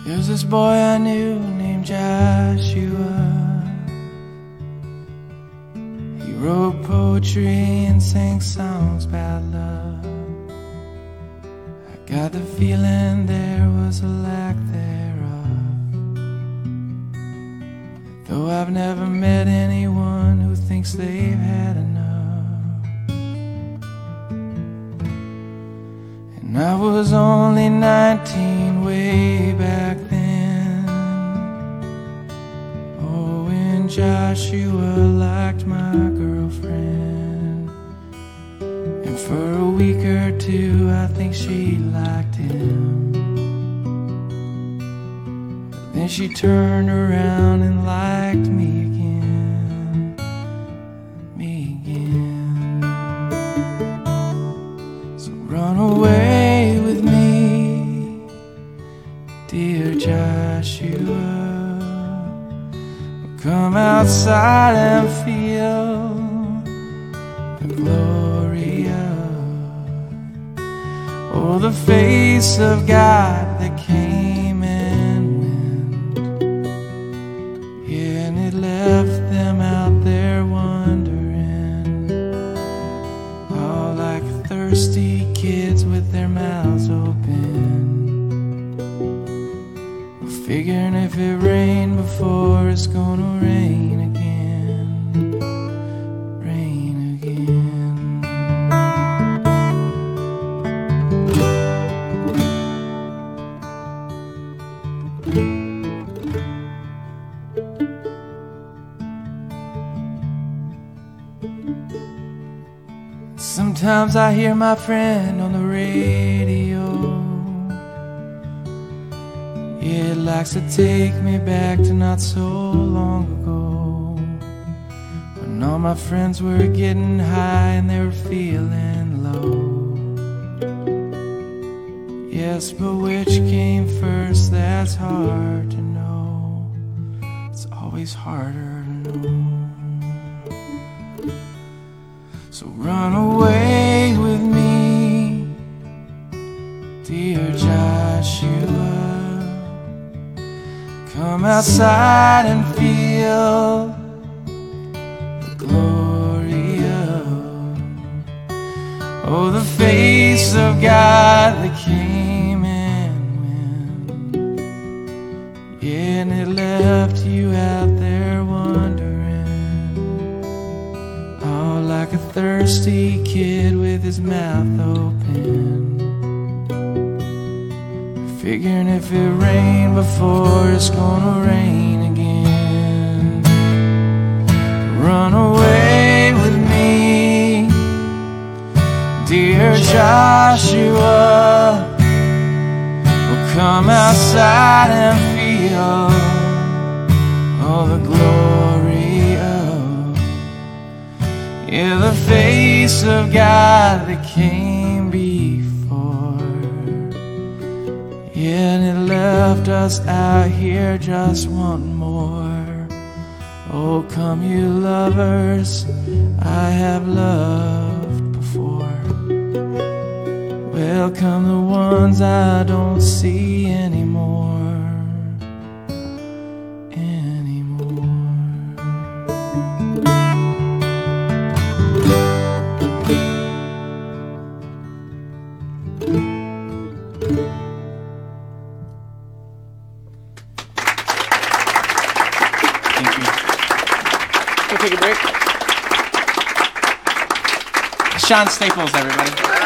There's this boy I knew named Joshua. He wrote poetry and sang songs about love. I got the feeling there was a lack thereof. Though I've never met anyone who thinks they've had enough. And I was only 19 way back then. Oh, when Joshua liked my girlfriend. And for a week or two I think she liked him. But then she turned around and liked me again. Me again. So run away with me, dear Joshua. Come outside and feel the glory of the face of God that came and went. Yeah, and it left them out there wondering, all like thirsty kids with their mouths open, figuring if it rained before, it's gonna rain again. Rain again. Sometimes I hear my friend on the radio. It likes to take me back to not so long ago, when all my friends were getting high and they were feeling low. Yes, but which came first, that's hard to know. It's always harder to know. So run away with me, dear Joshua. Come outside and feel the glory of the face of God that came and went. Yeah, and it left you out there wondering, all like a thirsty kid with his mouth open, figuring if it rained before, it's gonna rain again. Run away with me, dear Joshua. We'll come outside and feel all the glory of the face of God that came before. Yeah, and it left us out here just wanting more. Oh, come you lovers I have loved before. Welcome the ones I don't see anymore. Thank you. We'll take a break. Sean Staples, everybody.